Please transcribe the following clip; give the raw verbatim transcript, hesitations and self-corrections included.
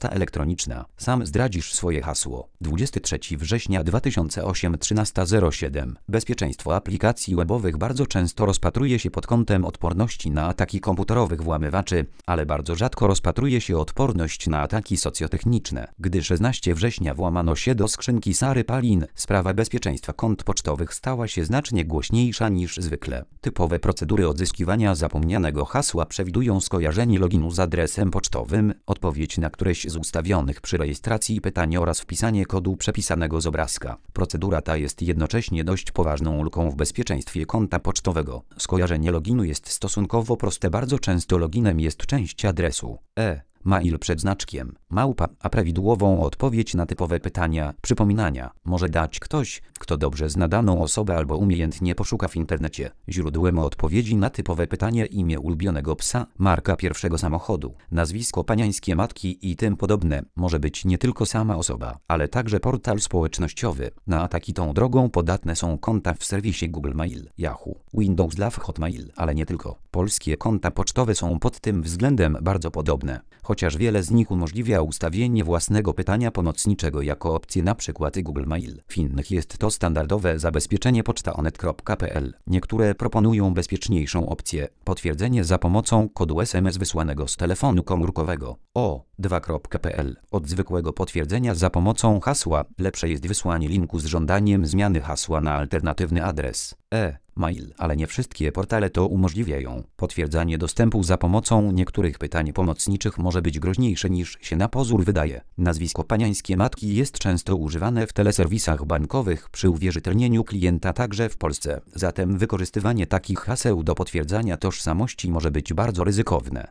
poczta elektroniczna. Sam zdradzisz swoje hasło. dwudziestego trzeciego września dwa tysiące ósmego, trzynasta zero siedem. Bezpieczeństwo aplikacji webowych bardzo często rozpatruje się pod kątem odporności na ataki komputerowych włamywaczy, ale bardzo rzadko rozpatruje się odporność na ataki socjotechniczne. Gdy szesnastego września włamano się do skrzynki Sary Palin, sprawa bezpieczeństwa kont pocztowych stała się znacznie głośniejsza niż zwykle. Typowe procedury odzyskiwania zapomnianego hasła przewidują skojarzenie loginu z adresem pocztowym, odpowiedź na któreś z ustawionych przy rejestracji pytań oraz wpisanie kodu przepisanego z obrazka. Procedura ta jest jednocześnie dość poważną luką w bezpieczeństwie konta pocztowego. Skojarzenie loginu jest stosunkowo proste. Bardzo często loginem jest część adresu e mail przed znaczkiem małpa, a prawidłową odpowiedź na typowe pytania, przypominania może dać ktoś, kto dobrze zna daną osobę albo umiejętnie poszuka w internecie. Źródłem odpowiedzi na typowe pytanie imię ulubionego psa, marka pierwszego samochodu, nazwisko panieńskie matki i tym podobne. Może być nie tylko sama osoba, ale także portal społecznościowy. Na ataki tą drogą podatne są konta w serwisie Google Mail, Yahoo, Windows Live, Hotmail, ale nie tylko. Polskie konta pocztowe są pod tym względem bardzo podobne, chociaż wiele z nich umożliwia ustawienie własnego pytania pomocniczego jako opcję np. Google Mail. W innych jest to standardowe zabezpieczenie pocztaonet kropka p l. Niektóre proponują bezpieczniejszą opcję, potwierdzenie za pomocą kodu S M S wysłanego z telefonu komórkowego o dwa kropka p l. Od zwykłego potwierdzenia za pomocą hasła lepsze jest wysłanie linku z żądaniem zmiany hasła na alternatywny adres e mail, ale nie wszystkie portale to umożliwiają. Potwierdzanie dostępu za pomocą niektórych pytań pomocniczych może być groźniejsze niż się na pozór wydaje. Nazwisko panieńskie matki jest często używane w teleserwisach bankowych przy uwierzytelnieniu klienta także w Polsce. Zatem wykorzystywanie takich haseł do potwierdzania tożsamości może być bardzo ryzykowne.